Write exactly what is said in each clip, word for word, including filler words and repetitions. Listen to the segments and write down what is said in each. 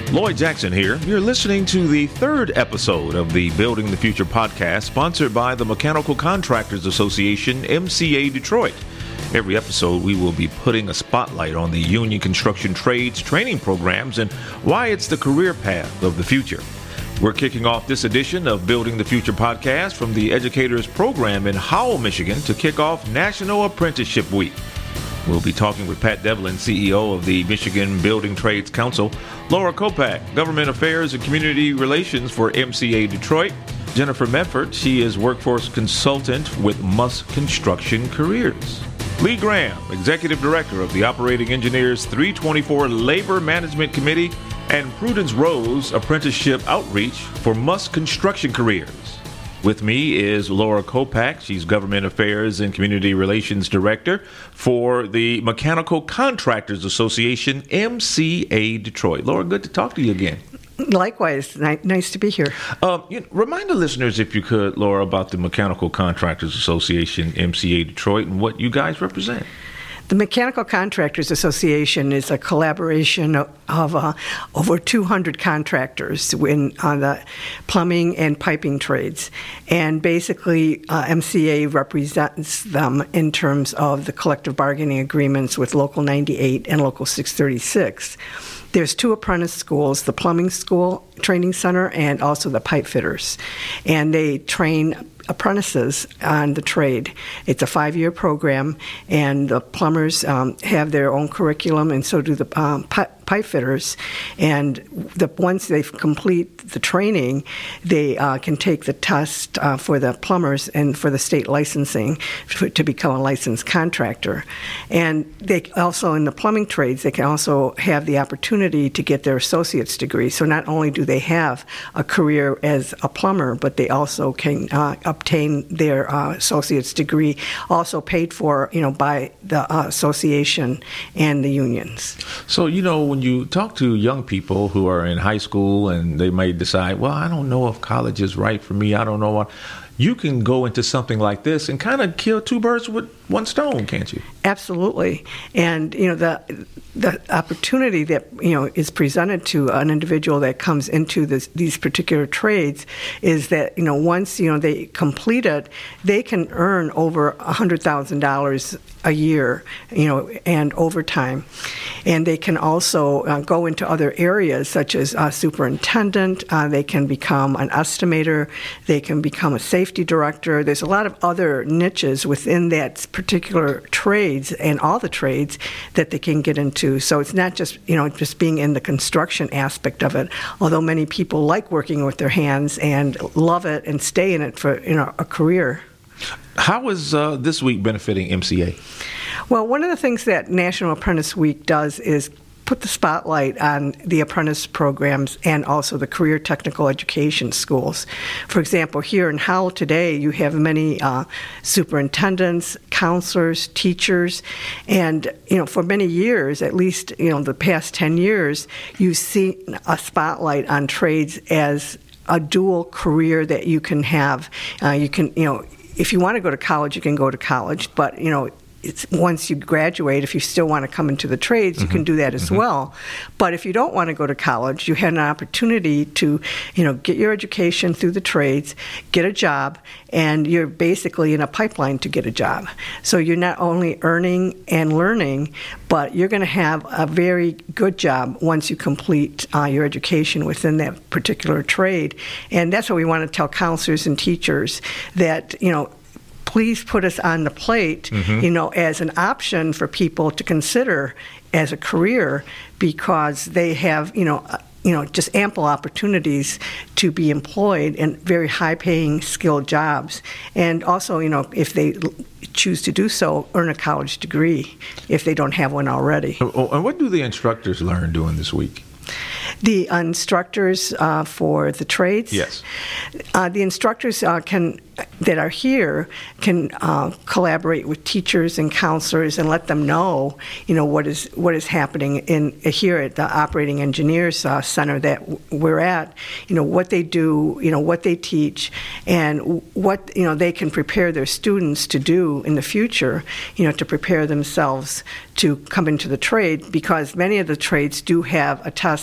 Lloyd Jackson here. You're listening to the third episode of the Building the Future podcast, sponsored by the Mechanical Contractors Association, M C A Detroit. Every episode, we will be putting a spotlight on the union construction trades training programs and why it's the career path of the future. We're kicking off this edition of Building the Future podcast from the Educators Program in Howell, Michigan, to kick off National Apprenticeship Week. We'll be talking with Pat Devlin, C E O of the Michigan Building Trades Council, Laura Kopak, Government Affairs and Community Relations for M C A Detroit, Jennifer Medford, she is Workforce Consultant with Musk Construction Careers, Lee Graham, Executive Director of the Operating Engineers three twenty-four Labor Management Committee, and Prudence Rose, Apprenticeship Outreach for Musk Construction Careers. With me is Laura Kopak. She's Government Affairs and Community Relations Director for the Mechanical Contractors Association, M C A Detroit. Laura, good to talk to you again. Likewise. Nice to be here. Uh, you know, remind the listeners, if you could, Laura, about the Mechanical Contractors Association, M C A Detroit, and what you guys represent. The Mechanical Contractors Association is a collaboration of, of uh, over two hundred contractors in on the plumbing and piping trades. And basically, uh, M C A represents them in terms of the collective bargaining agreements with Local ninety-eight and Local six thirty-six. There's two apprentice schools, the Plumbing School Training Center and also the Pipe Fitters. And they train apprentices on the trade. It's a five-year program, and the plumbers um, have their own curriculum, and so do the um, pipe, pipe fitters. And the, once they complete the training, they uh, can take the test uh, for the plumbers and for the state licensing for, to become a licensed contractor. And they also, in the plumbing trades, they can also have the opportunity to get their associate's degree. So not only do they have a career as a plumber, but they also can uh, obtain their uh, associate's degree, also paid for, you know, by the uh, association and the unions. So, you know, when you talk to young people who are in high school and they may decide, well, I don't know if college is right for me, I don't know what, you can go into something like this and kind of kill two birds with one stone, can't you? Absolutely. And, you know, the the opportunity that, you know, is presented to an individual that comes into this, these particular trades is that, you know, once, you know, they complete it, they can earn over one hundred thousand dollars a year, you know, and overtime. And they can also uh, go into other areas such as uh, superintendent. Uh, they can become an estimator. They can become a safety director. There's a lot of other niches within that particular trades and all the trades that they can get into. So it's not just, you know, just being in the construction aspect of it, although many people like working with their hands and love it and stay in it for, you know, a career. How is uh, this week benefiting M C A? Well, one of the things that National Apprentice Week does is put the spotlight on the apprentice programs and also the career technical education schools. For example, here in Howell today, you have many uh, superintendents, counselors, teachers, and, you know, for many years, at least, you know, the past ten years, you've seen a spotlight on trades as a dual career that you can have. Uh, you can, you know, if you want to go to college, you can go to college, but, you know, it's once you graduate, if you still want to come into the trades, you mm-hmm. can do that as mm-hmm. well. But if you don't want to go to college, you have an opportunity to, you know, get your education through the trades, get a job, and you're basically in a pipeline to get a job. So you're not only earning and learning, but you're going to have a very good job once you complete uh, your education within that particular trade. And that's what we want to tell counselors and teachers, that, you know, please put us on the plate, mm-hmm. you know, as an option for people to consider as a career, because they have, you know, uh, you know, just ample opportunities to be employed in very high-paying, skilled jobs. And also, you know, if they choose to do so, earn a college degree if they don't have one already. Oh, and what do the instructors learn during this week? The instructors uh, for the trades? Yes. Uh, the instructors uh, can that are here can uh, collaborate with teachers and counselors and let them know, you know, what is what is happening in here at the Operating Engineers uh, Center that we're at. You know, what they do, you know, what they teach, and what, you know, they can prepare their students to do in the future, you know, to prepare themselves to come into the trade, because many of the trades do have a test that you have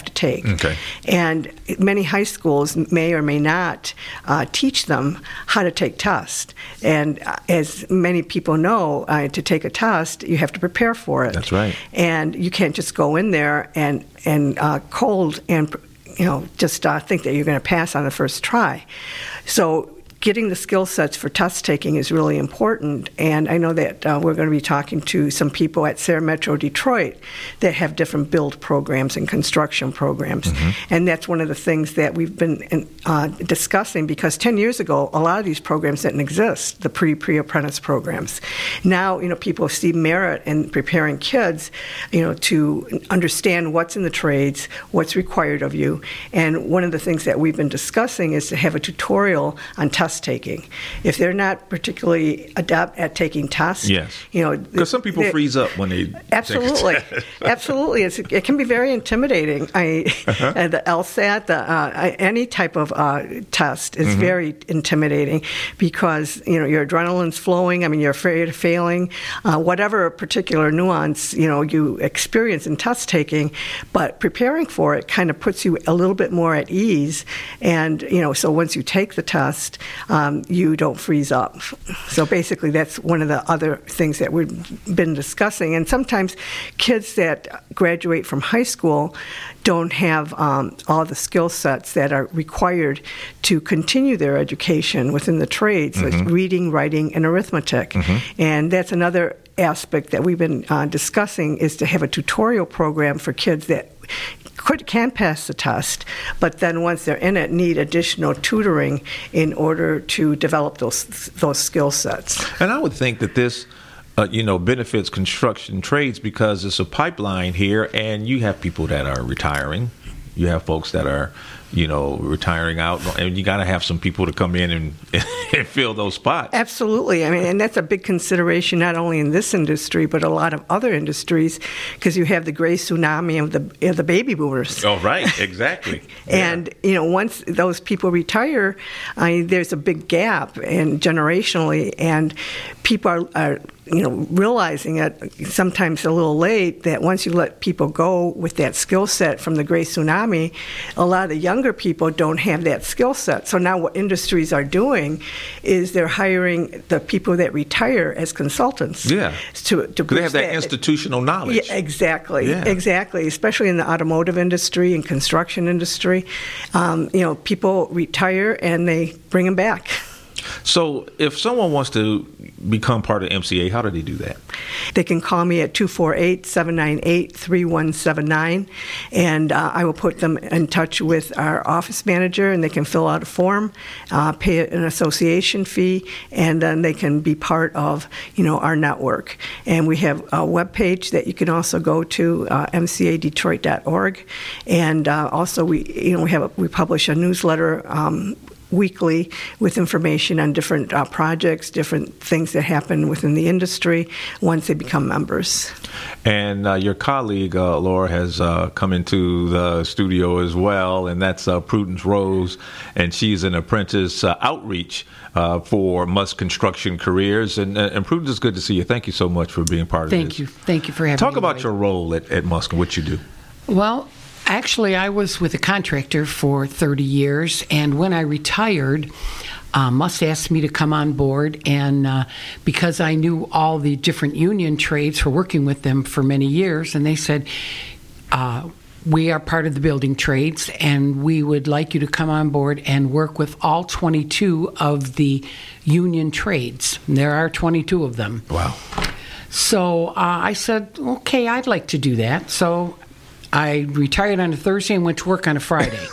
to take. Okay. And many high schools may or may not uh, teach them how to take tests. And uh, as many people know, uh, to take a test, you have to prepare for it. That's right. And you can't just go in there and, and uh, cold and, you know, just uh, think that you're going to pass on the first try. So getting the skill sets for test taking is really important, and I know that uh, we're going to be talking to some people at Sarah Metro Detroit that have different build programs and construction programs, mm-hmm. and that's one of the things that we've been uh, discussing, because ten years ago, a lot of these programs didn't exist, the pre, pre-apprentice programs. Now, you know, people see merit in preparing kids, you know, to understand what's in the trades, what's required of you, and one of the things that we've been discussing is to have a tutorial on test taking. If they're not particularly adept at taking tests, yes, you know, because some people freeze up when they absolutely, take a test. absolutely, it's, it can be very intimidating. I uh-huh. the LSAT, the uh, any type of uh, test is mm-hmm. very intimidating because you know your adrenaline's flowing. I mean, you're afraid of failing, uh, whatever particular nuance you know you experience in test taking, but preparing for it kind of puts you a little bit more at ease. And you know, so once you take the test, Um, you don't freeze up. So basically that's one of the other things that we've been discussing. And sometimes kids that graduate from high school don't have um, all the skill sets that are required to continue their education within the trades, mm-hmm. like reading, writing, and arithmetic. Mm-hmm. And that's another aspect that we've been uh, discussing, is to have a tutorial program for kids that could can pass the test, but then once they're in it, need additional tutoring in order to develop those those skill sets. And I would think that this, uh, you know, benefits construction trades because it's a pipeline here, and you have people that are retiring, you have folks that are, you know, retiring out, and you got to have some people to come in and, and fill those spots. Absolutely. I mean, and that's a big consideration not only in this industry, but a lot of other industries, because you have the gray tsunami of the of the baby boomers. Oh, right. Exactly. And, yeah. you know, once those people retire, I mean, there's a big gap, and generationally, and people are, are you know, realizing it sometimes a little late, that once you let people go with that skill set from the gray tsunami, a lot of the younger people don't have that skill set. So now what industries are doing is they're hiring the people that retire as consultants. Yeah. To, to they have that, that institutional knowledge. Yeah, exactly. Yeah. Exactly. Especially in the automotive industry and construction industry. Um, you know, people retire and they bring them back. So if someone wants to become part of M C A, how do they do that? They can call me at two four eight, seven nine eight, three one seven nine, and uh, I will put them in touch with our office manager, and they can fill out a form, uh, pay an association fee, and then they can be part of, you know, our network. And we have a webpage that you can also go to, uh, m c a detroit dot org, and uh, also we, you know, we have a, we publish a newsletter Um, weekly with information on different uh, projects, different things that happen within the industry once they become members. And uh, your colleague, uh, Laura, has uh, come into the studio as well, and that's uh, Prudence Rose, and she's an apprentice uh, outreach uh, for Musk Construction Careers. And, uh, and Prudence, it's good to see you. Thank you so much for being part Thank of this. Thank you. Thank you for having Talk me. Talk about your role at, at Musk and what you do. Well, actually, I was with a contractor for thirty years, and when I retired, uh, Musk asked me to come on board, and uh, because I knew all the different union trades for working with them for many years, and they said, uh, we are part of the building trades, and we would like you to come on board and work with all twenty-two of the union trades. There are twenty-two of them. Wow. So uh, I said, okay, I'd like to do that. So I retired on a Thursday and went to work on a Friday.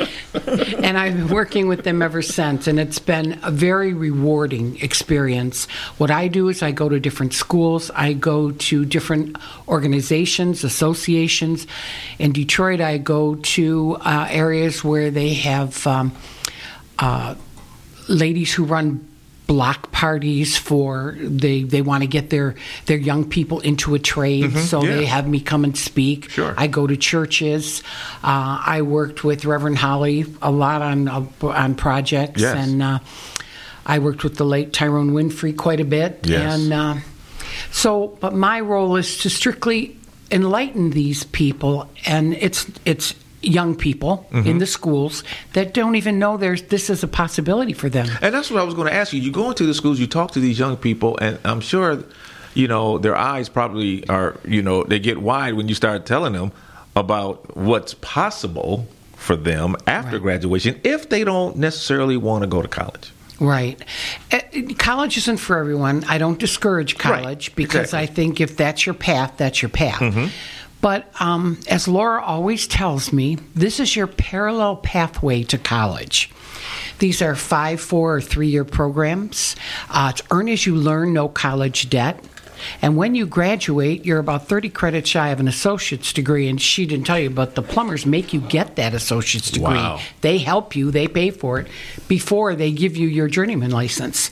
And I've been working with them ever since, and it's been a very rewarding experience. What I do is I go to different schools. I go to different organizations, associations. In Detroit, I go to uh, areas where they have um, uh, ladies who run block parties for they they want to get their their young people into a trade, mm-hmm, so yeah. they have me come and speak. Sure. I go to churches. Uh, I worked with Reverend Holly a lot on uh, on projects, yes. and uh, I worked with the late Tyrone Winfrey quite a bit. Yes. And uh, so, but my role is to strictly enlighten these people, and it's it's young people mm-hmm. in the schools that don't even know there's this is a possibility for them. And that's what I was going to ask you. You go into the schools, you talk to these young people, and I'm sure, you know, their eyes probably are, you know, they get wide when you start telling them about what's possible for them after right. graduation if they don't necessarily want to go to college. Right. Uh, college isn't for everyone. I don't discourage college right. because exactly. I think if that's your path, that's your path. Mm-hmm. But um, as Laura always tells me, this is your parallel pathway to college. These are five, four, or three-year programs. Uh, it's Earn As You Learn, no college debt. And when you graduate, you're about thirty credits shy of an associate's degree. And she didn't tell you, but the plumbers make you get that associate's degree. Wow. They help you. They pay for it before they give you your journeyman license.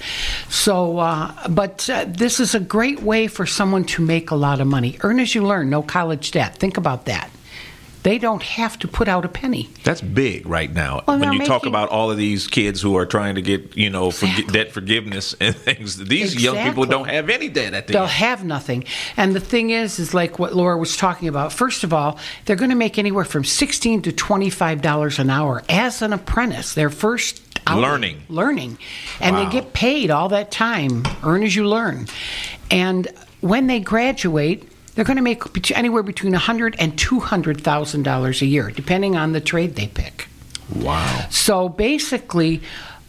So, uh, but uh, this is a great way for someone to make a lot of money. Earn As You Learn, no college debt. Think about that. They don't have to put out a penny. That's big right now. Well, when you making, talk about all of these kids who are trying to get, you know, exactly. for, debt forgiveness and things, these exactly. young people don't have any debt at the They'll end. have nothing. And the thing is, is like what Laura was talking about. First of all, they're going to make anywhere from sixteen to twenty-five dollars an hour as an apprentice. Their first outing, learning, learning, and wow. they get paid all that time. Earn as you learn, and when they graduate, they're going to make anywhere between one hundred thousand dollars and two hundred thousand dollars a year, depending on the trade they pick. Wow. So basically,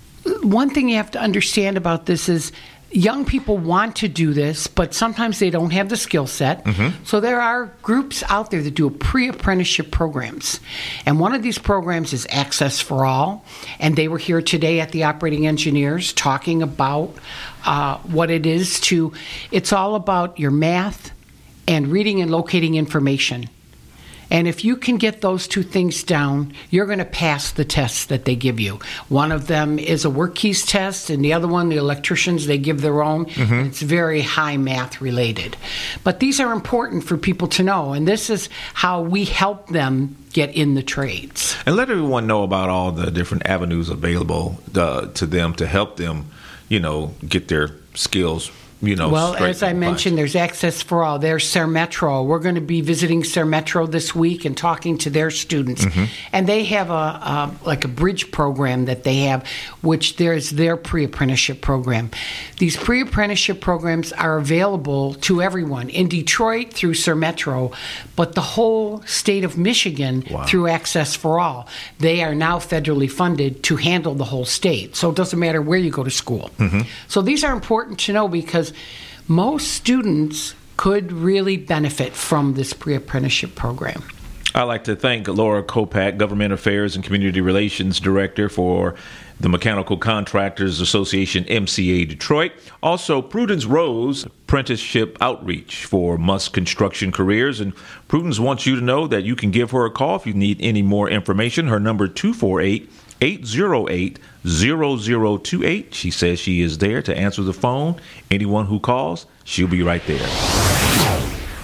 one thing you have to understand about this is young people want to do this, but sometimes they don't have the skill set. Mm-hmm. So there are groups out there that do pre-apprenticeship programs. And one of these programs is Access for All. And they were here today at the Operating Engineers talking about uh, what it is to, it's all about your math and reading and locating information. And if you can get those two things down, you're going to pass the tests that they give you. One of them is a work keys test, and the other one, the electricians, they give their own. Mm-hmm. It's very high math related. But these are important for people to know, and this is how we help them get in the trades. And let everyone know about all the different avenues available uh, to them to help them, you know, get their skills. You know, well, as I mentioned, there's Access for All. There's Sermetro. We're going to be visiting Sermetro this week and talking to their students. Mm-hmm. And they have a, a like a bridge program that they have, which there's their pre-apprenticeship program. These pre-apprenticeship programs are available to everyone in Detroit through Sermetro, but the whole state of Michigan wow. through Access for All. They are now federally funded to handle the whole state. So it doesn't matter where you go to school. Mm-hmm. So these are important to know because most students could really benefit from this pre-apprenticeship program. I'd like to thank Laura Kopak, Government Affairs and Community Relations Director for the Mechanical Contractors Association, M C A Detroit. Also, Prudence Rose, Apprenticeship Outreach for Musk Construction Careers. And Prudence wants you to know that you can give her a call if you need any more information. Her number two four eight, eight zero eight, zero zero two eight. She says she is there to answer the phone. Anyone who calls, she'll be right there.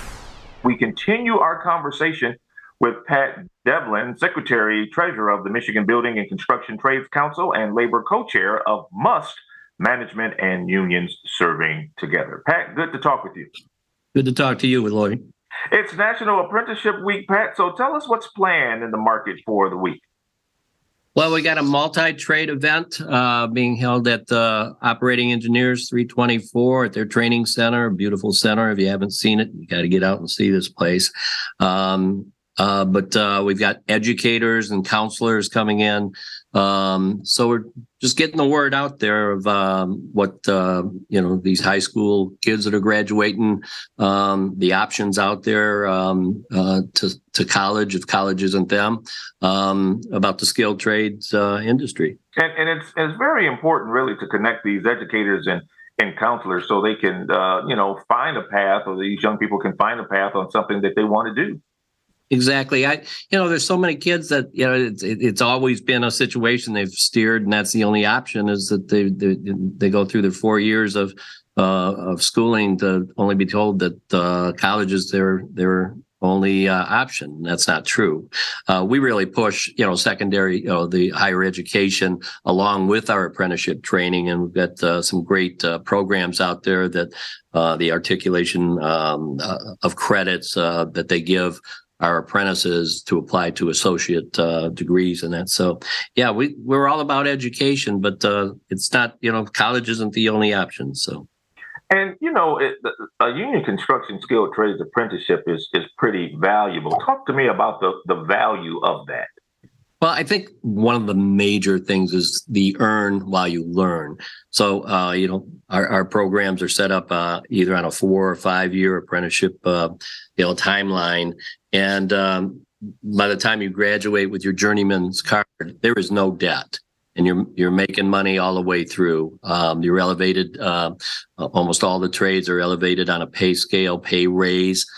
We continue our conversation with Pat Devlin, Secretary Treasurer of the Michigan Building and Construction Trades Council and Labor Co-Chair of MUST, Management and Unions Serving Together. Pat, good to talk with you. Good to talk to you, Lloyd. It's National Apprenticeship Week, Pat, so tell us what's planned in the market for the week. Well, we got a multi-trade event uh, being held at uh, Operating Engineers three twenty-four at their training center, a beautiful center. If you haven't seen it, you got to get out and see this place. Um, uh, but uh, we've got educators and counselors coming in. Um, so we're just getting the word out there of um, what, uh, you know, these high school kids that are graduating, um, the options out there um, uh, to, to college, if college isn't them, um, about the skilled trades uh, industry. And, and it's, it's very important, really, to connect these educators and, and counselors so they can, uh, you know, find a path, or these young people can find a path on something that they want to do. Exactly. I, you know, there's so many kids that, you know, it's, it's always been a situation they've steered, and that's the only option is that they they, they go through their four years of uh, of schooling to only be told that uh, college is their their only uh, option. That's not true. Uh, we really push, you know, secondary, you know, the higher education along with our apprenticeship training, and we've got uh, some great uh, programs out there that uh, the articulation um, uh, of credits uh, that they give. our apprentices to apply to associate uh, degrees and that. So, yeah, we, we're all about education, but uh, it's not, you know, college isn't the only option. So, and, you know, it, a union construction skilled trades apprenticeship is, is pretty valuable. Talk to me about the, the value of that. Well, I think one of the major things is the earn while you learn. So, uh, you know, our, our programs are set up uh, either on a four or five year apprenticeship, uh, you know, timeline. And um, by the time you graduate with your journeyman's card, there is no debt, and you're you're making money all the way through. Um, you're elevated. Uh, almost all the trades are elevated on a pay scale, pay raise.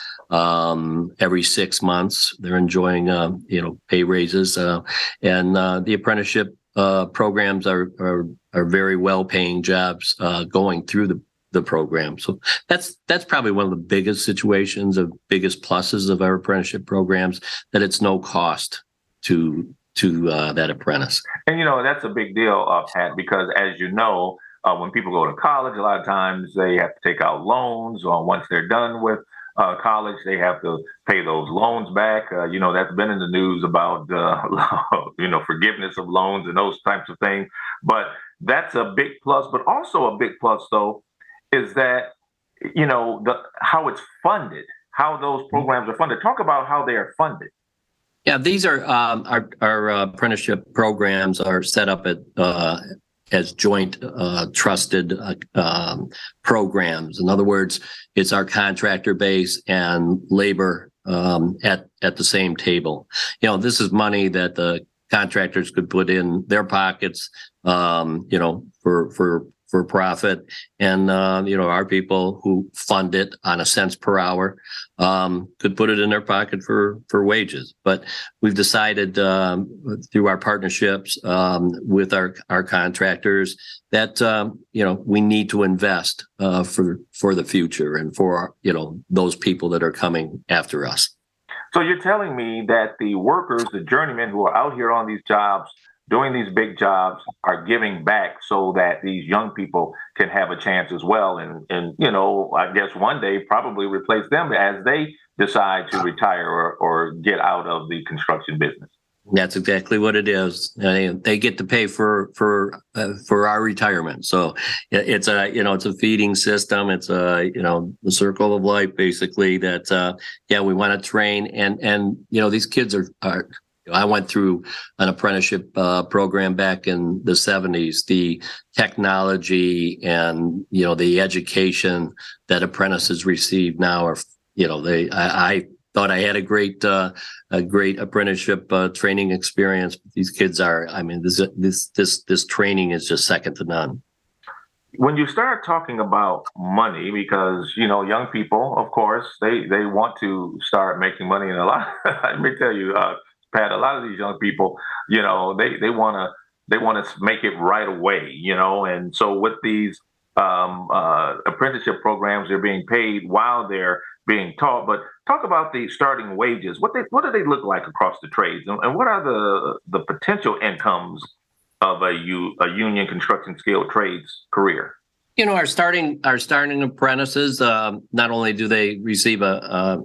Um, every six months, they're enjoying, uh, you know, pay raises, uh, and uh, the apprenticeship uh, programs are, are are very well paying jobs uh, going through the, the program. So that's that's probably one of the biggest situations, of biggest pluses of our apprenticeship programs, that it's no cost to to uh, that apprentice. And you know, that's a big deal, uh, Pat, because as you know, uh, when people go to college, a lot of times they have to take out loans, or once they're done with Uh, college, they have to pay those loans back. Uh, you know, that's been in the news about, uh, you know, forgiveness of loans and those types of things. But that's a big plus. But also a big plus, though, is that, you know, the how it's funded, how those programs are funded. Talk about how they are funded. Yeah, these are um, our, our uh, apprenticeship programs are set up at uh, as joint uh, trusted uh, um, programs. In other words, it's our contractor base and labor um, at at the same table. You know, this is money that the contractors could put in their pockets, um, you know, for for for profit, and uh, you know, our people who fund it on a cents per hour um, could put it in their pocket for for wages. But we've decided um, through our partnerships um, with our our contractors that um, you know, we need to invest uh, for for the future and for, you know, those people that are coming after us. So you're telling me that the workers, the journeymen who are out here on these jobs, doing these big jobs, are giving back so that these young people can have a chance as well. And, and you know, I guess one day probably replace them as they decide to retire or, or get out of the construction business. That's exactly what it is. They, they get to pay for for uh, for our retirement. So it's a, you know, it's a feeding system. It's a, you know, the circle of life, basically, that uh, yeah, we want to train, and and you know, these kids are are. I went through an apprenticeship uh, program back in the seventies. The technology and, you know, the education that apprentices receive now are, you know, they. I, I thought I had a great, uh, a great apprenticeship uh, training experience. But these kids are. I mean, this this this this training is just second to none. When you start talking about money, because, you know, young people, of course, they they want to start making money, and a lot. Let me tell you. Uh, Pat, a lot of these young people, you know, they, they want to they want to make it right away, you know. And so with these um, uh, apprenticeship programs, they're being paid while they're being taught. But talk about the starting wages. What they what do they look like across the trades, and, and what are the the potential incomes of a, U, a union construction skilled trades career? You know, our starting our starting apprentices, uh, not only do they receive a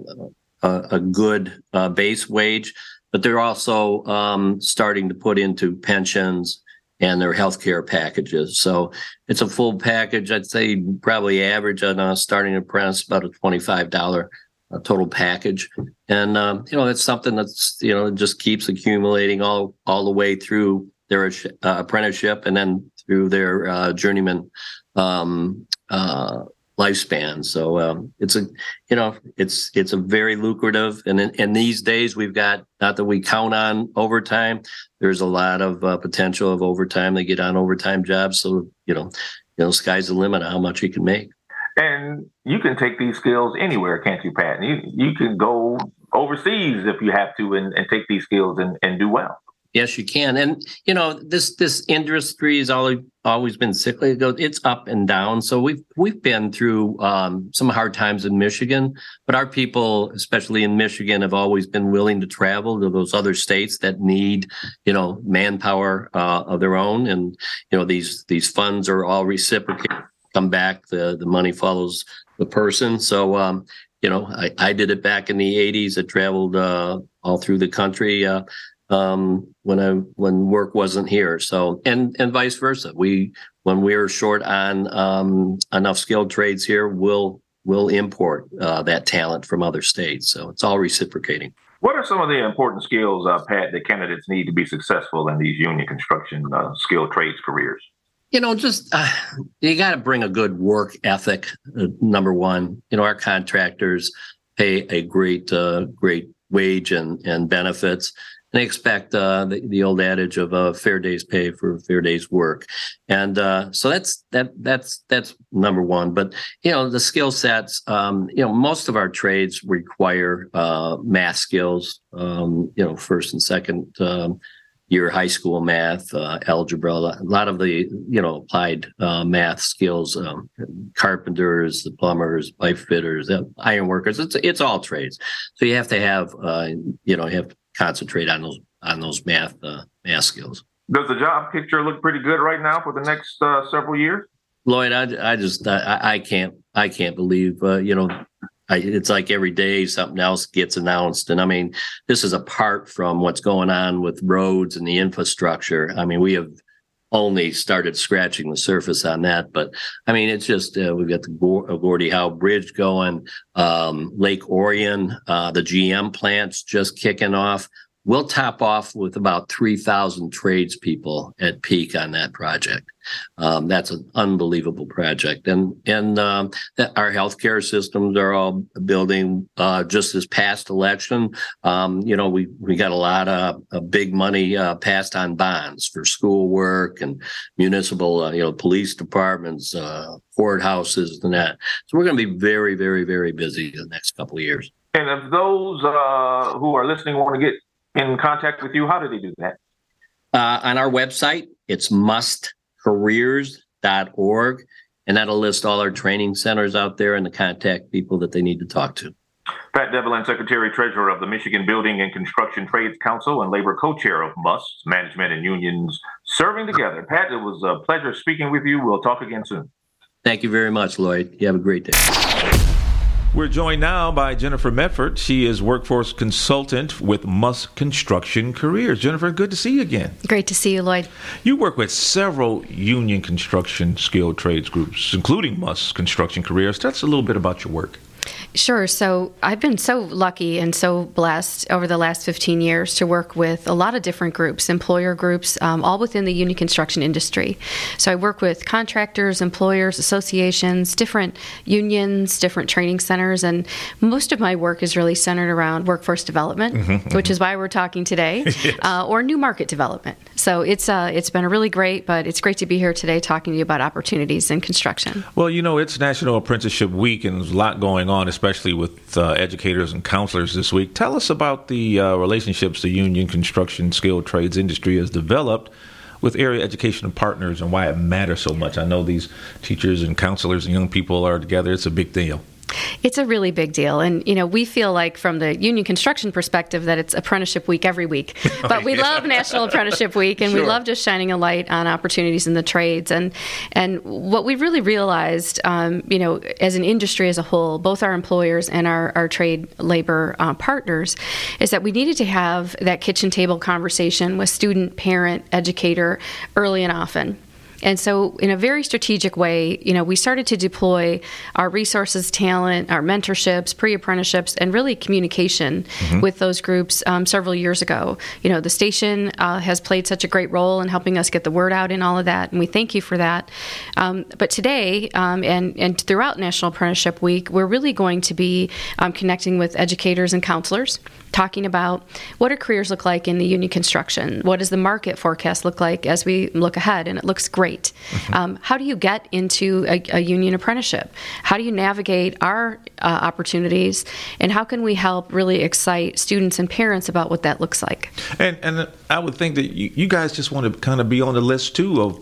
a, a good uh, base wage, but they're also um, starting to put into pensions and their healthcare packages. So it's a full package. I'd say probably average on a starting apprentice about a twenty-five dollars uh, total package. And, um, you know, it's something that's, you know, just keeps accumulating all, all the way through their uh, apprenticeship and then through their uh, journeyman um, uh lifespan. So um, it's a, you know, it's it's a very lucrative, and in, in these days we've got, not that we count on overtime, there's a lot of uh, potential of overtime. They get on overtime jobs, so you know, you know, sky's the limit on how much you can make. And you can take these skills anywhere, can't you, Pat? You you can go overseas if you have to, and, and take these skills and, and do well. Yes, you can. And, you know, this this industry has always always been cyclical. It's up and down. So we've we've been through um, some hard times in Michigan, but our people, especially in Michigan, have always been willing to travel to those other states that need, you know, manpower uh, of their own. And, you know, these these funds are all reciprocated, come back. The, the money follows the person. So, um, you know, I, I did it back in the eighties. I traveled uh, all through the country uh, um, when I when work wasn't here. So and and vice versa. We when we're short on um, enough skilled trades here, we'll we'll import uh, that talent from other states. So it's all reciprocating. What are some of the important skills, uh, Pat, that candidates need to be successful in these union construction uh, skilled trades careers? You know, just uh, you got to bring a good work ethic. Uh, number one, you know, our contractors pay a great, uh, great wage and, and benefits. And they expect uh, the, the old adage of a uh, fair day's pay for fair day's work, and uh, so that's that that's that's number one. But you know, the skill sets. Um, you know, most of our trades require uh, math skills. Um, you know, first and second. Um, Your high school math, uh, algebra, a lot of the, you know, applied uh, math skills, um, carpenters, the plumbers, pipe fitters, uh, iron workers, it's it's all trades. So you have to have, uh, you know, you have to concentrate on those on those math uh, math skills. Does the job picture look pretty good right now for the next uh, several years? Lloyd, I, I just I, I can't I can't believe uh, you know. I, it's like every day something else gets announced. And I mean, this is apart from what's going on with roads and the infrastructure. I mean, we have only started scratching the surface on that. But I mean, it's just, uh, we've got the Gordie Howe Bridge going, um, Lake Orion, uh, the G M plant's just kicking off. We'll top off with about three thousand tradespeople at peak on that project. Um, that's an unbelievable project. And and um, that our healthcare systems are all building. Uh, just this past election, um, you know, we, we got a lot of, of big money uh, passed on bonds for schoolwork and municipal, uh, you know, police departments, uh, courthouses and that. So we're going to be very, very, very busy the next couple of years. And if those uh, who are listening want to get in contact with you, how do they do that? Uh, on our website, it's must careers dot org, and that'll list all our training centers out there and the contact people that they need to talk to. Pat Devlin, Secretary Treasurer of the Michigan Building and Construction Trades Council and Labor Co-Chair of MUST, Management and Unions Serving Together. Pat, it was a pleasure speaking with you. We'll talk again soon. Thank you very much, Lloyd. You have a great day. We're joined now by Jennifer Medford. She is workforce consultant with MUST Construction Careers. Jennifer, good to see you again. Great to see you, Lloyd. You work with several union construction skilled trades groups, including MUST Construction Careers. Tell us a little bit about your work. Sure. So I've been so lucky and so blessed over the last fifteen years to work with a lot of different groups, employer groups, um, all within the union construction industry. So I work with contractors, employers, associations, different unions, different training centers, and most of my work is really centered around workforce development, mm-hmm, mm-hmm. which is why we're talking today, yes. uh, or new market development. So it's uh, it's been a really great, but it's great to be here today talking to you about opportunities in construction. Well, you know, it's National Apprenticeship Week, and there's a lot going on, especially with uh, educators and counselors this week. Tell us about the uh, relationships the union construction skilled trades industry has developed with area educational partners and why it matters so much. I know these teachers and counselors and young people are together. It's a big deal. It's a really big deal. And, you know, we feel like from the union construction perspective that it's Apprenticeship Week every week. But we yeah. love National Apprenticeship Week, and sure. we love just shining a light on opportunities in the trades. And and what we really realized, um, you know, as an industry as a whole, both our employers and our, our trade labor uh, partners, is that we needed to have that kitchen table conversation with student, parent, educator early and often. And so in a very strategic way, you know, we started to deploy our resources, talent, our mentorships, pre-apprenticeships, and really communication mm-hmm. with those groups um, several years ago. You know, the station uh, has played such a great role in helping us get the word out in all of that, and we thank you for that. Um, but today, um, and, and throughout National Apprenticeship Week, we're really going to be um, connecting with educators and counselors, talking about what do careers look like in the union construction? What does the market forecast look like as we look ahead? And it looks great. Mm-hmm. Um, how do you get into a, a union apprenticeship? How do you navigate our uh, opportunities? And how can we help really excite students and parents about what that looks like? And and I would think that you, you guys just want to kind of be on the list, too, of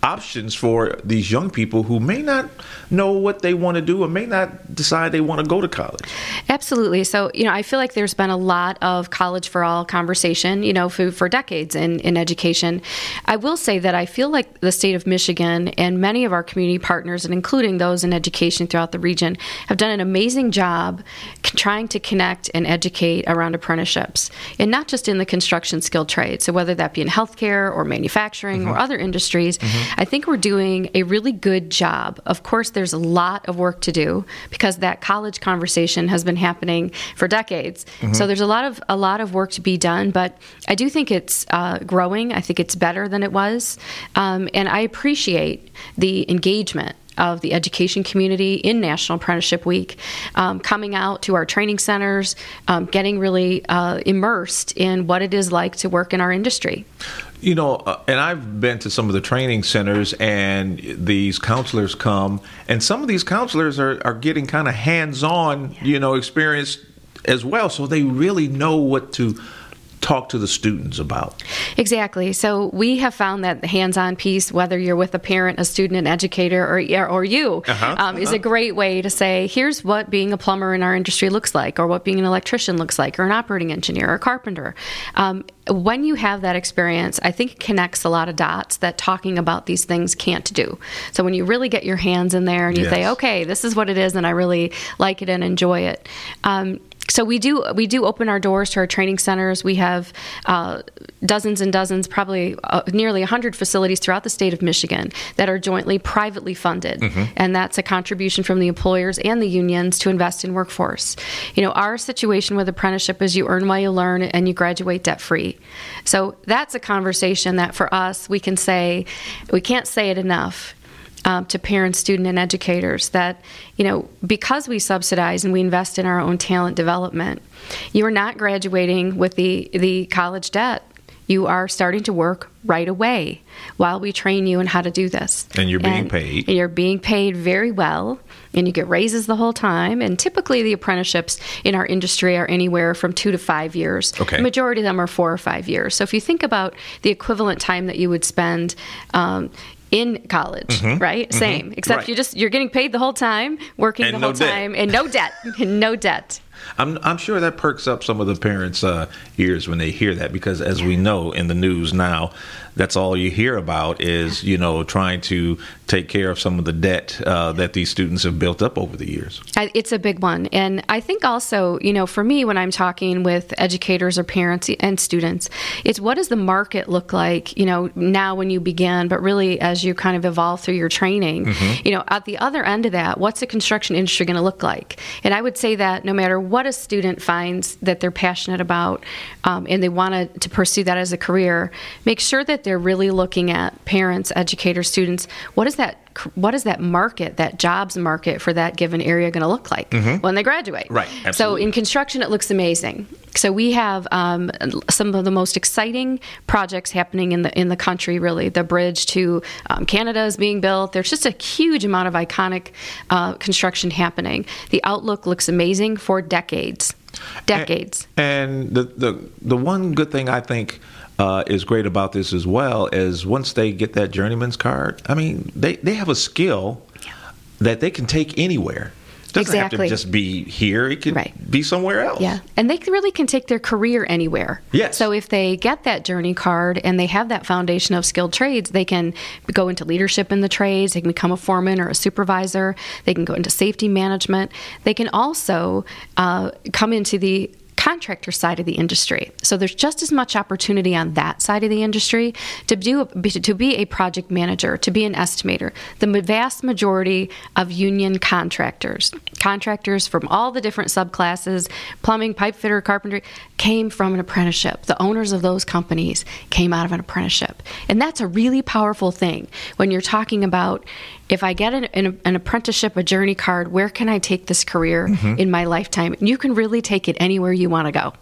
options for these young people who may not know what they want to do or may not decide they want to go to college. Absolutely. So, you know, I feel like there's been a lot of college for all conversation, you know, for, for decades in, in education. I will say that I feel like the state of Michigan and many of our community partners, and including those in education throughout the region, have done an amazing job c- trying to connect and educate around apprenticeships, and not just in the construction skilled trades. So whether that be in healthcare or manufacturing mm-hmm. or other industries, mm-hmm. I think we're doing a really good job. Of course, there's a lot of work to do because that college conversation has been happening for decades. Mm-hmm. So there's a lot of a lot of work to be done, but I do think it's uh, growing. I think it's better than it was, um, and I appreciate the engagement of the education community in National Apprenticeship Week, um, coming out to our training centers, um, getting really uh, immersed in what it is like to work in our industry. You know, uh, and I've been to some of the training centers, and these counselors come, and some of these counselors are, are getting kind of hands-on, yeah. you know, experience as well, so they really know what to talk to the students about. Exactly. So we have found that the hands-on piece, whether you're with a parent, a student, an educator, or or you, uh-huh, um, uh-huh. is a great way to say, here's what being a plumber in our industry looks like, or what being an electrician looks like, or an operating engineer, or a carpenter. Um, when you have that experience, I think it connects a lot of dots that talking about these things can't do. So when you really get your hands in there and you yes. say, okay, this is what it is, and I really like it and enjoy it. Um, So we do we do open our doors to our training centers. We have uh, dozens and dozens, probably uh, nearly one hundred facilities throughout the state of Michigan that are jointly privately funded, mm-hmm. and that's a contribution from the employers and the unions to invest in workforce. You know, our situation with apprenticeship is you earn while you learn and you graduate debt free. So that's a conversation that for us we can say, we can't say it enough. Um, to parents, student, and educators that, you know, because we subsidize and we invest in our own talent development, you are not graduating with the, the college debt. You are starting to work right away while we train you in how to do this. And you're being and, paid. And you're being paid very well, and you get raises the whole time. And typically the apprenticeships in our industry are anywhere from two to five years. Okay. The majority of them are four or five years. So if you think about the equivalent time that you would spend um, in college, mm-hmm. right? Mm-hmm. Same, except right. you just you're getting paid the whole time, working and the no whole debt. time, and no debt, and no debt. I'm I'm sure that perks up some of the parents' uh, ears when they hear that, because as we know in the news now, that's all you hear about is, you know, trying to take care of some of the debt uh, that these students have built up over the years. It's a big one. And I think also, you know, for me, when I'm talking with educators or parents and students, it's what does the market look like, you know, now when you begin, but really as you kind of evolve through your training, mm-hmm. you know, at the other end of that, what's the construction industry going to look like? And I would say that no matter what a student finds that they're passionate about um, and they want to, to pursue that as a career, make sure that they're really looking at parents, educators, students, what is that what is that market, that jobs market for that given area going to look like mm-hmm. when they graduate? Right, absolutely. So in construction, it looks amazing. So we have um, some of the most exciting projects happening in the in the country, really. The bridge to um, Canada is being built. There's just a huge amount of iconic uh, construction happening. The outlook looks amazing for decades. Decades. And, and the, the, the one good thing I think Uh, is great about this as well is once they get that journeyman's card, I mean, they, they have a skill yeah. that they can take anywhere. It doesn't exactly. have to just be here. It can right. be somewhere else. Yeah, and they really can take their career anywhere. Yes. So if they get that journey card and they have that foundation of skilled trades, they can go into leadership in the trades. They can become a foreman or a supervisor. They can go into safety management. They can also uh, come into the contractor side of the industry. So there's just as much opportunity on that side of the industry to do to be a project manager, to be an estimator. The vast majority of union contractors, contractors from all the different subclasses, plumbing, pipe fitter, carpentry, came from an apprenticeship. The owners of those companies came out of an apprenticeship. And that's a really powerful thing when you're talking about, if I get an, an, an apprenticeship, a journey card, where can I take this career mm-hmm. in my lifetime? You can really take it anywhere you want to go.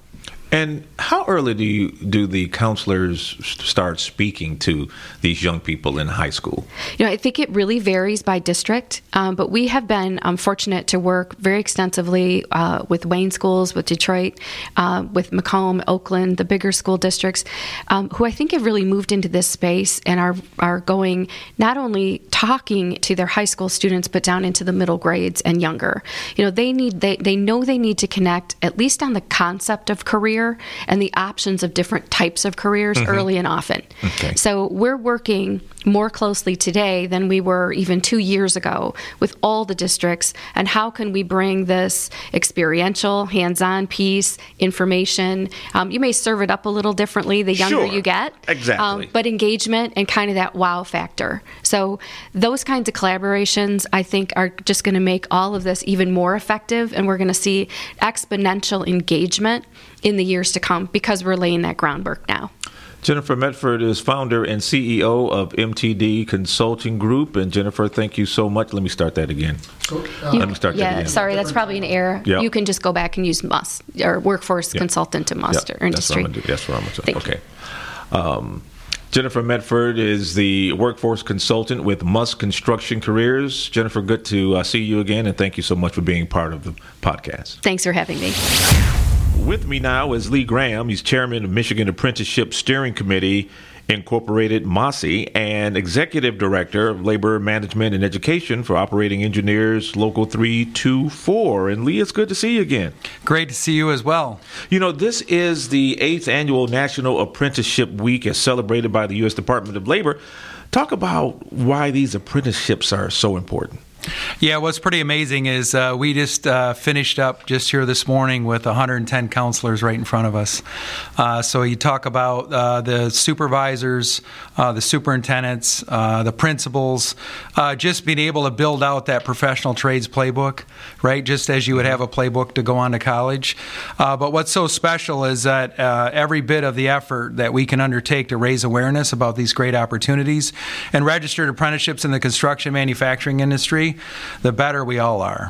And how early do you do the counselors start speaking to these young people in high school? You know, I think it really varies by district, um, but we have been um, fortunate to work very extensively uh, with Wayne schools, with Detroit, uh, with Macomb, Oakland, the bigger school districts, um, who I think have really moved into this space and are are going not only talking to their high school students, but down into the middle grades and younger. You know, they need they they know they need to connect at least on the concept of career and the options of different types of careers mm-hmm. early and often. Okay. So we're working more closely today than we were even two years ago with all the districts, and how can we bring this experiential, hands-on piece, information. Um, you may serve it up a little differently the younger sure. you get. Exactly. Um, but engagement and kind of that wow factor. So those kinds of collaborations, I think, are just going to make all of this even more effective, and we're going to see exponential engagement in the years to come because we're laying that groundwork now. Jennifer Medford is founder and C E O of M T D Consulting Group. And Jennifer, thank you so much. Let me start that again. You, Let me start yeah, that again. sorry, that's probably an error. Yep. You can just go back and use must or workforce yep. consultant to must yep. or industry. That's what I'm going to do. That's what I'm going to do. Thank Okay. Um, Jennifer Medford is the workforce consultant with Must Construction Careers. Jennifer, good to uh, see you again, and thank you so much for being part of the podcast. Thanks for having me. With me now is Lee Graham. He's chairman of Michigan Apprenticeship Steering Committee, Incorporated, M A S I, and executive director of labor management and education for Operating Engineers Local three two four. And Lee, it's good to see you again. Great to see you as well. You know, this is the eighth annual National Apprenticeship Week as celebrated by the U S Department of Labor. Talk about why these apprenticeships are so important. Yeah, what's pretty amazing is uh, we just uh, finished up just here this morning with one hundred ten counselors right in front of us. Uh, so you talk about uh, the supervisors, uh, the superintendents, uh, the principals, uh, just being able to build out that professional trades playbook, right, just as you would have a playbook to go on to college. Uh, but what's so special is that uh, every bit of the effort that we can undertake to raise awareness about these great opportunities and registered apprenticeships in the construction manufacturing industry, the better we all are.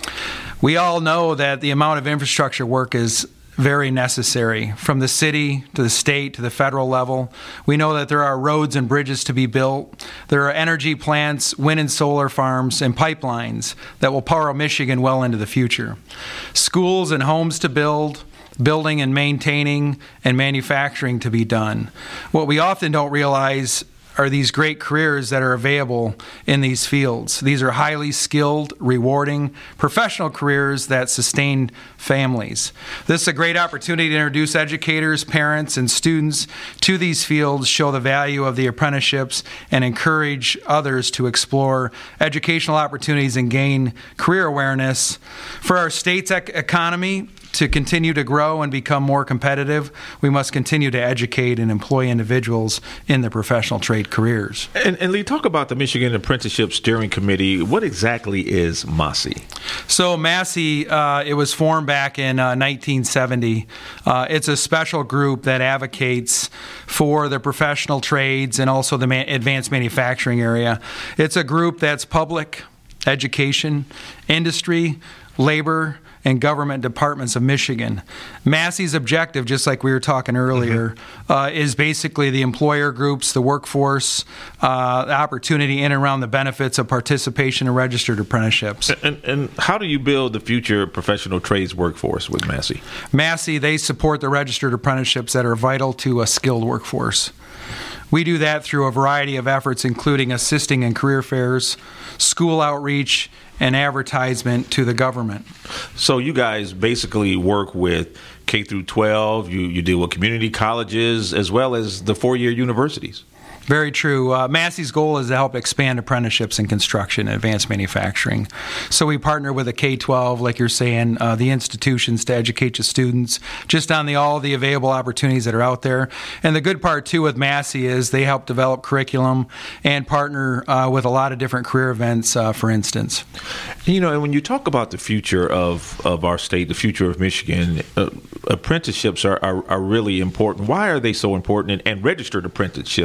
We all know that the amount of infrastructure work is very necessary, from the city to the state to the federal level. We know that there are roads and bridges to be built. There are energy plants, wind and solar farms, and pipelines that will power Michigan well into the future. Schools and homes to build, building and maintaining, and manufacturing to be done. What we often don't realize are these great careers that are available in these fields. These are highly skilled, rewarding, professional careers that sustain families. This is a great opportunity to introduce educators, parents, and students to these fields, show the value of the apprenticeships, and encourage others to explore educational opportunities and gain career awareness. For our state's ec- economy to continue to grow and become more competitive, we must continue to educate and employ individuals in the professional trade careers. And, and Lee, talk about the Michigan Apprenticeship Steering Committee. What exactly is M A S I? So M A S I, uh, it was formed back in uh, nineteen seventy. Uh, it's a special group that advocates for the professional trades and also the man- advanced manufacturing area. It's a group that's public, education, industry, labor, and government departments of Michigan. M A S I's objective, just like we were talking earlier, mm-hmm. uh, is basically the employer groups, the workforce, uh, the opportunity in and around the benefits of participation in registered apprenticeships. And, and how do you build the future professional trades workforce with M A S I? M A S I, they support the registered apprenticeships that are vital to a skilled workforce. We do that through a variety of efforts, including assisting in career fairs, school outreach, and advertisement to the government. So you guys basically work with K through twelve, you, you deal with community colleges, as well as the four-year universities. Very true. Uh, M A S I's goal is to help expand apprenticeships in construction and advanced manufacturing. So we partner with the K twelve, like you're saying, uh, the institutions to educate the students just on the all the available opportunities that are out there. And the good part, too, with M A S I is they help develop curriculum and partner uh, with a lot of different career events, uh, for instance. You know, and when you talk about the future of, of our state, the future of Michigan, uh, apprenticeships are, are, are really important. Why are they so important, and, and registered apprenticeships in particular?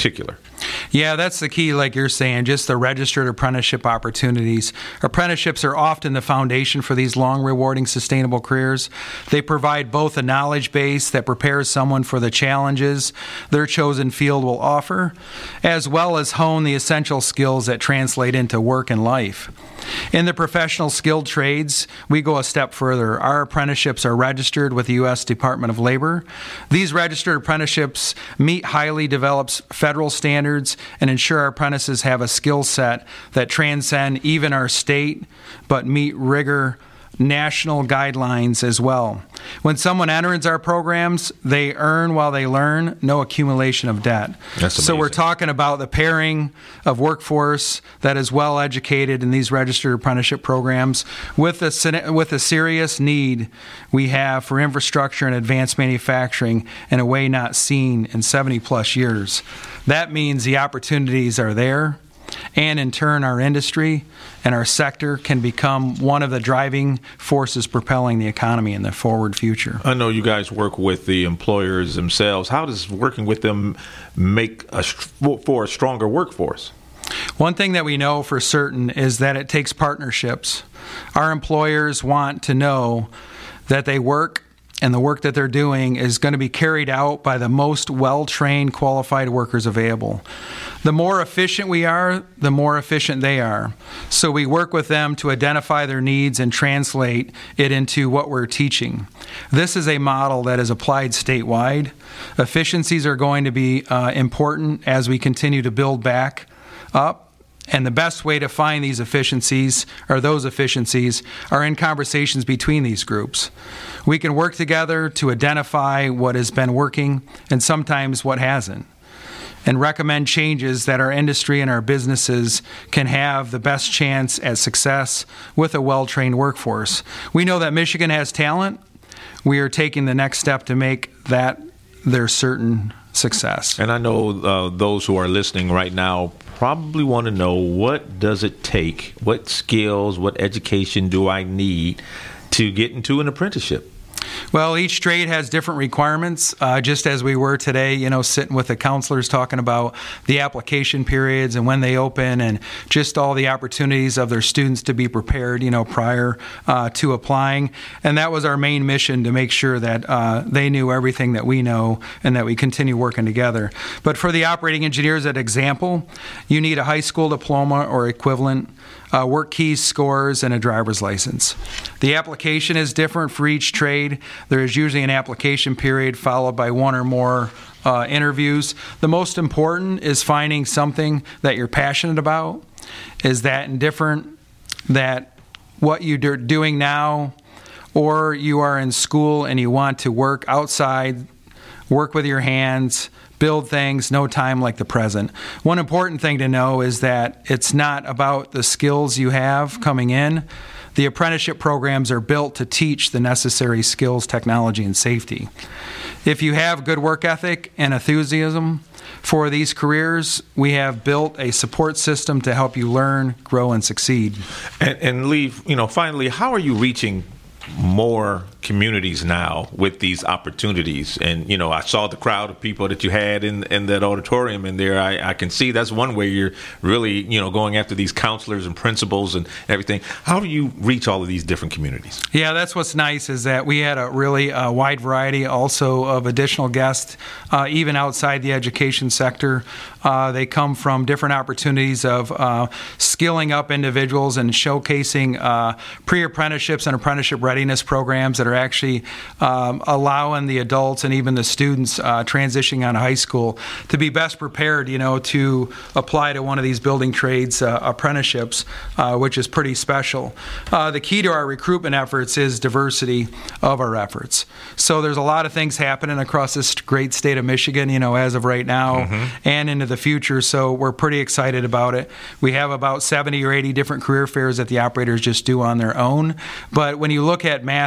particular? Yeah, that's the key, like you're saying, just the registered apprenticeship opportunities. Apprenticeships are often the foundation for these long, rewarding, sustainable careers. They provide both a knowledge base that prepares someone for the challenges their chosen field will offer, as well as hone the essential skills that translate into work and life. In the professional skilled trades, we go a step further. Our apprenticeships are registered with the U S Department of Labor. These registered apprenticeships meet highly developed federal standards and ensure our apprentices have a skill set that transcend even our state, but meet rigor national guidelines as well. When someone enters our programs, they earn while they learn, no accumulation of debt. That's so we're amazing. talking about the pairing of workforce that is well educated in these registered apprenticeship programs with a, with a serious need we have for infrastructure and advanced manufacturing in a way not seen in seventy plus years. That means the opportunities are there, and in turn our industry and our sector can become one of the driving forces propelling the economy in the forward future. I know you guys work with the employers themselves. How does working with them make a, for a stronger workforce? One thing that we know for certain is that it takes partnerships. Our employers want to know that they work and the work that they're doing is going to be carried out by the most well-trained, qualified workers available. The more efficient we are, the more efficient they are. So we work with them to identify their needs and translate it into what we're teaching. This is a model that is applied statewide. Efficiencies are going to be uh, important as we continue to build back up. And the best way to find these efficiencies, or those efficiencies, are in conversations between these groups. We can work together to identify what has been working and sometimes what hasn't, and recommend changes that our industry and our businesses can have the best chance at success with a well-trained workforce. We know that Michigan has talent. We are taking the next step to make that their certain success. And I know uh, those who are listening right now probably want to know, what does it take? What skills, what education do I need to get into an apprenticeship? Well, each trade has different requirements, uh, just as we were today, you know, sitting with the counselors talking about the application periods and when they open and just all the opportunities of their students to be prepared, you know, prior uh, to applying. And that was our main mission, to make sure that uh, they knew everything that we know and that we continue working together. But for the operating engineers, as an example, you need a high school diploma or equivalent, Uh, work keys, scores, and a driver's license. The application is different for each trade. There is usually an application period followed by one or more uh, interviews. The most important is finding something that you're passionate about. Is that indifferent that what you're doing now, or you are in school and you want to work outside, work with your hands, build things, no time like the present. One important thing to know is that it's not about the skills you have coming in. The apprenticeship programs are built to teach the necessary skills, technology, and safety. If you have good work ethic and enthusiasm for these careers, we have built a support system to help you learn, grow, and succeed. And, and Lee, you know, finally, how are you reaching more communities now with these opportunities? And, you know, I saw the crowd of people that you had in in that auditorium in there. I, I can see that's one way you're really, you know, going after these counselors and principals and everything. How do you reach all of these different communities? Yeah, that's what's nice, is that we had a really uh, wide variety also of additional guests, uh, even outside the education sector. Uh, they come from different opportunities of uh, skilling up individuals and showcasing uh, pre-apprenticeships and apprenticeship readiness programs that are actually um, allowing the adults and even the students uh, transitioning out of high school to be best prepared, you know, to apply to one of these building trades uh, apprenticeships, uh, which is pretty special. Uh, the key to our recruitment efforts is diversity of our efforts. So there's a lot of things happening across this great state of Michigan, you know, as of right now, mm-hmm. and into the future. So we're pretty excited about it. We have about seventy or eighty different career fairs that the operators just do on their own. But when you look at Massey, the Michigan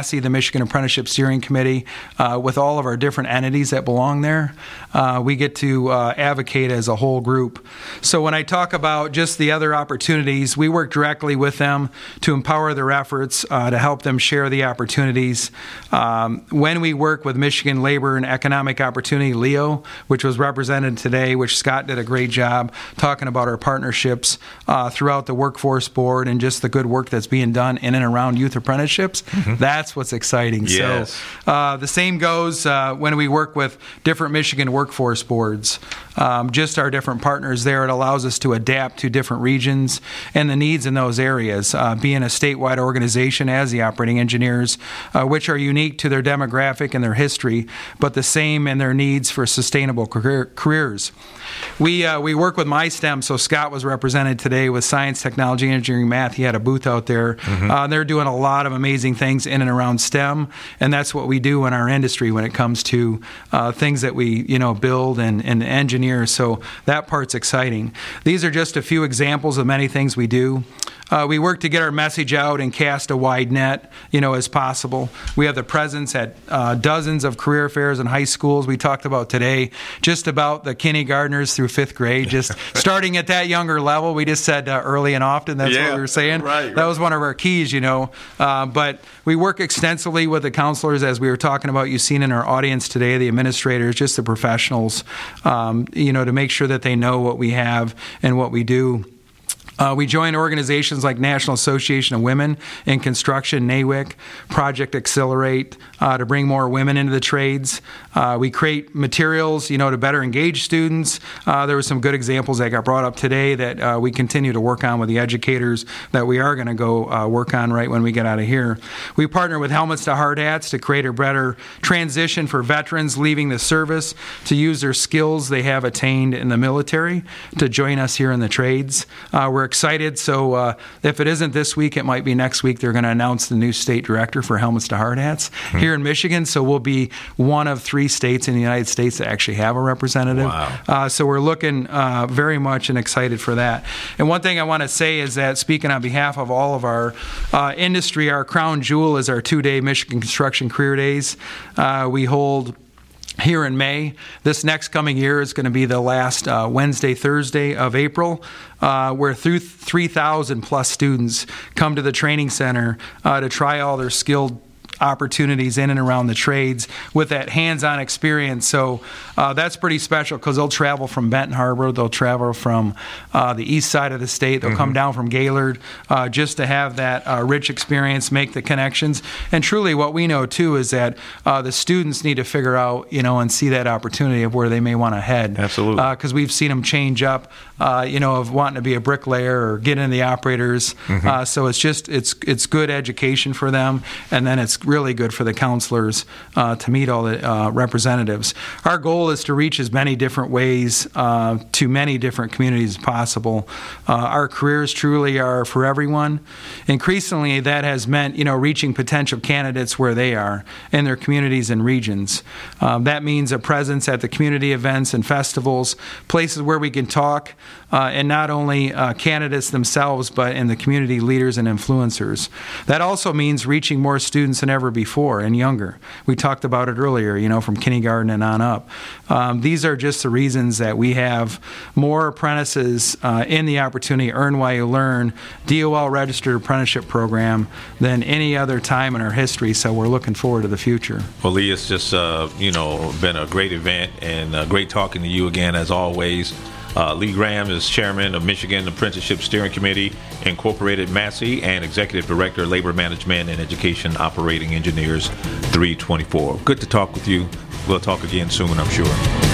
Michigan Apprenticeship Steering Committee, uh, with all of our different entities that belong there, uh, we get to uh, advocate as a whole group. So when I talk about just the other opportunities, we work directly with them to empower their efforts, uh, to help them share the opportunities. Um, when we work with Michigan Labor and Economic Opportunity, L E O, which was represented today, which Scott did a great job talking about our partnerships uh, throughout the Workforce Board and just the good work that's being done in and around youth apprenticeships. Mm-hmm. That's what's exciting. Yes. So uh, the same goes uh, when we work with different Michigan workforce boards. Um, just our different partners there, it allows us to adapt to different regions and the needs in those areas. Uh, being a statewide organization as the operating engineers, uh, which are unique to their demographic and their history, but the same in their needs for sustainable career, careers. We uh, we work with MySTEM, so Scott was represented today with science, technology, engineering, math. He had a booth out there. Mm-hmm. Uh, they're doing a lot of amazing things in and around STEM, and that's what we do in our industry when it comes to uh, things that we you know build and, and engineer. So that part's exciting. These are just a few examples of many things we do. Uh, we work to get our message out and cast a wide net, you know, as possible. We have the presence at uh, dozens of career fairs and high schools. We talked about today just about the kindergartners through fifth grade, just starting at that younger level. We just said uh, early and often. That's yeah, what we were saying. Right, right. That was one of our keys, you know. Uh, but we work extensively with the counselors, as we were talking about. You've seen in our audience today, the administrators, just the professionals, um, you know, to make sure that they know what we have and what we do. Uh, we join organizations like National Association of Women in Construction, N A W I C, Project Accelerate, uh, to bring more women into the trades. Uh, we create materials, you know, to better engage students. Uh, there were some good examples that got brought up today that uh, we continue to work on with the educators that we are going to go uh, work on right when we get out of here. We partner with Helmets to Hard Hats to create a better transition for veterans leaving the service to use their skills they have attained in the military to join us here in the trades. Uh, we're excited, so uh, if it isn't this week, it might be next week. They're going to announce the new state director for Helmets to Hard Hats mm-hmm. here in Michigan, so we'll be one of three states in the United States that actually have a representative. Wow. Uh, so we're looking uh, very much and excited for that. And one thing I want to say is that, speaking on behalf of all of our uh, industry, our crown jewel is our two-day Michigan Construction Career Days. Uh, we hold here in May. This next coming year is going to be the last uh, Wednesday, Thursday of April, uh, where through three thousand plus students come to the training center uh, to try all their skilled opportunities in and around the trades with that hands-on experience. So uh, that's pretty special because they'll travel from Benton Harbor, they'll travel from uh, the east side of the state, they'll mm-hmm. come down from Gaylord uh, just to have that uh, rich experience, make the connections. And truly what we know too is that uh, the students need to figure out, you know, and see that opportunity of where they may want to head. Absolutely. Because uh, we've seen them change up, uh, you know, of wanting to be a bricklayer or get into the operators. Mm-hmm. Uh, so it's just, it's it's good education for them, and then it's really good for the counselors uh, to meet all the uh, representatives. Our goal is to reach as many different ways uh, to many different communities as possible. Uh, our careers truly are for everyone. Increasingly, that has meant, you know, reaching potential candidates where they are in their communities and regions. Um, that means a presence at the community events and festivals, places where we can talk, uh, and not only uh, candidates themselves, but in the community leaders and influencers. That also means reaching more students than ever before and younger. We talked about it earlier, you know, from kindergarten and on up. Um, these are just the reasons that we have more apprentices uh, in the Opportunity Earn While You Learn D O L registered apprenticeship program than any other time in our history. So we're looking forward to the future. Well, Lee, it's just uh, you know been a great event and uh, great talking to you again as always. Uh, Lee Graham is chairman of Michigan Apprenticeship Steering Committee, Incorporated Massey, and Executive Director, Labor Management and Education Operating Engineers three twenty-four. Good to talk with you. We'll talk again soon, I'm sure.